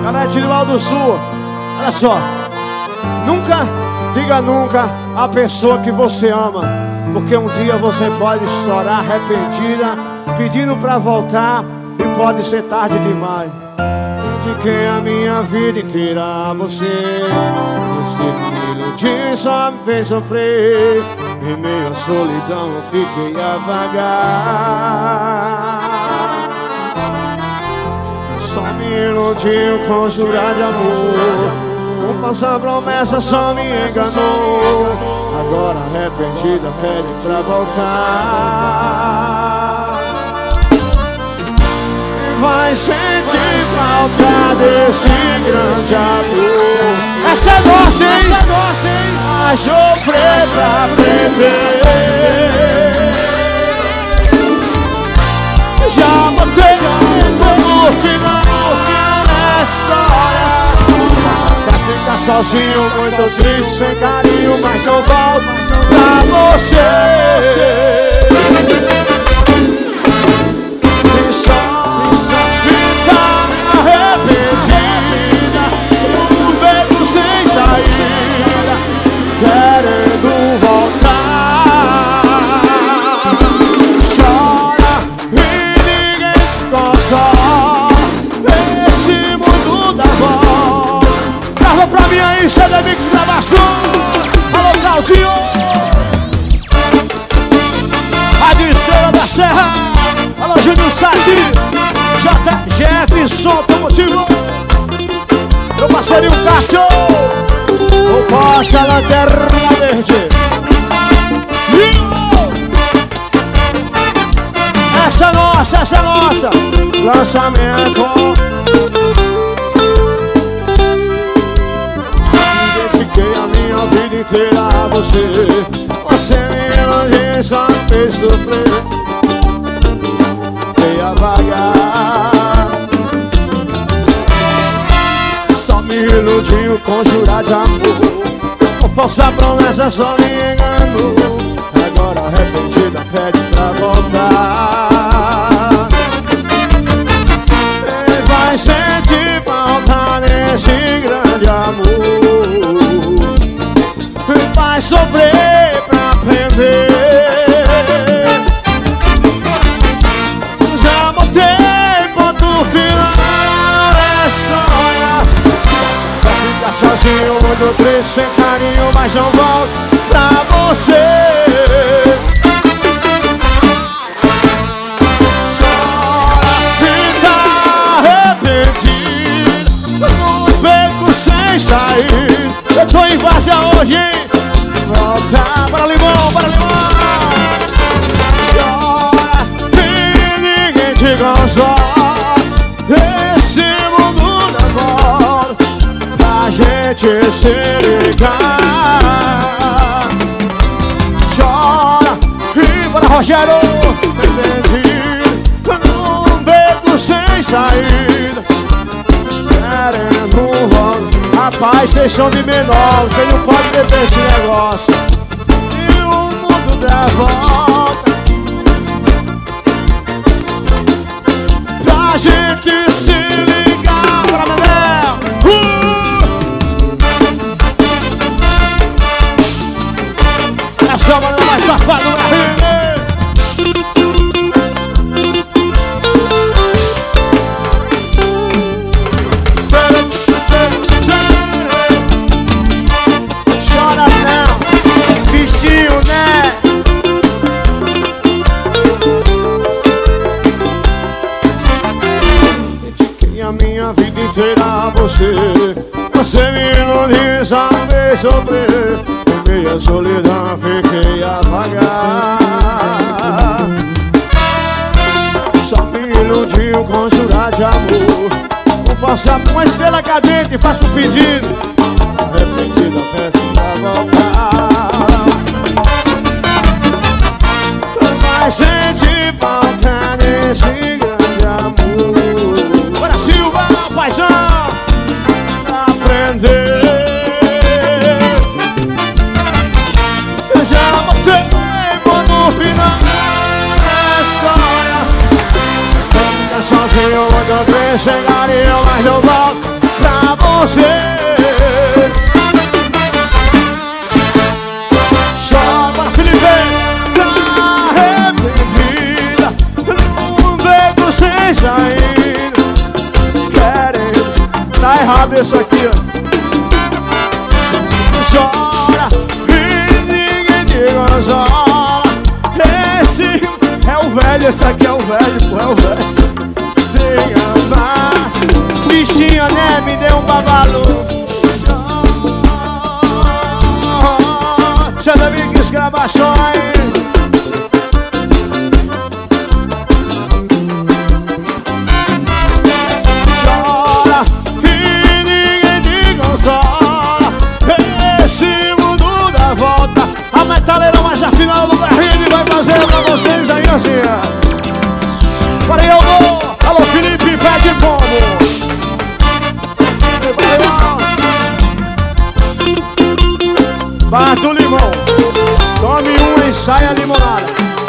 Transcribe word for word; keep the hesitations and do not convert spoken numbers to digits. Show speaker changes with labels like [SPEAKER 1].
[SPEAKER 1] Galera de Rio do Sul, olha só. Nunca, diga nunca a pessoa que você ama, porque um dia você pode estourar arrependida, pedindo pra voltar, e pode ser tarde demais. Dediquei a minha vida inteira a você. Você me iludiu, só me fez sofrer. Em meio à solidão eu fiquei a vagar. Só me iludiu com jurar de amor, com falsa promessa só me enganou. Agora arrependida pede pra voltar. E vai sentir falta desse grande amor. Essa é nossa, hein? Essa é nossa, hein? Vai sofrer pra aprender. Já botei no final nessa hora. Posso até ficar sozinho, muito triste, sem carinho, mas não volto pra você. E só fica arrependida, um beco sem saída, querendo voltar. Chora e ninguém te consola nesse mundo da volta. Grava pra mim aí, C D Mix gravação. Alô, Claudinho, Rádio Estrela da Serra. Alô, Júnior Sati, J Jefferson Automotivo, meu parceirinho Cássio, o Poxa Lanterna Verde. Essa é nossa, essa é nossa. Lançamento. Dediquei a minha vida inteira a você. Você me iludiu, só me fez sofrer. Dei a vagar. Só me iludiu com jurar de amor, com falsa promessa só me enganou. Agora arrependida pede pra voltar. E vai sentir falta nesse grande amor, e vai sofrer pra aprender. Já botei ponto final nessa hora. Vai ficar sozinho, muito triste, sem carinho, mas não volto pra você. Chora, fica arrependido, num beco sem sair. Eu tô em Várzea hoje, hein? Volta para limão, para limão. Chora e ninguém te consola esse mundo da volta, pra gente se ligar. Chora e bora, Rogério, perdido num beco sem saída, querendo voltar. Rapaz, vocês são de menor, vocês não podem beber esse negócio. E o mundo dá volta, pra gente se ligar. Pra Manel, uh! Essa é a maneira mais safada do Brasil. Chora não, bichinho, né? Dediquei a minha vida inteira a você. Você me iludiu, só me fez sofrer. Em meio à solidão fiquei a vagar. Só me iludiu com jurar de amor, com falsa uma estrela cadente, faço um pedido. Arrependida peço pra voltar. Mas sente falta nesse grande amor. Bora, Silva, paizão, pra aprender. Eu já botei no final da história. Fica sozinho, muito triste, sem carinho, mas não volto você. Chora para Felipe. Tá arrependida, num beco sem saída. Querendo, tá errado isso aqui, ó. Chora e ninguém te consola. Esse é o velho, esse aqui é o velho, pô, é o velho. Sem amar, bichinha, né, me deu um babalo. Você também quis gravações. Chora e ninguém te consola. Esse mundo dá volta. A metaleira mais afinal do barril vai fazer pra vocês aí assim. Para eu vou. Alô Felipe, pé de pombo. Barra do limão. Tome um e saia limonada.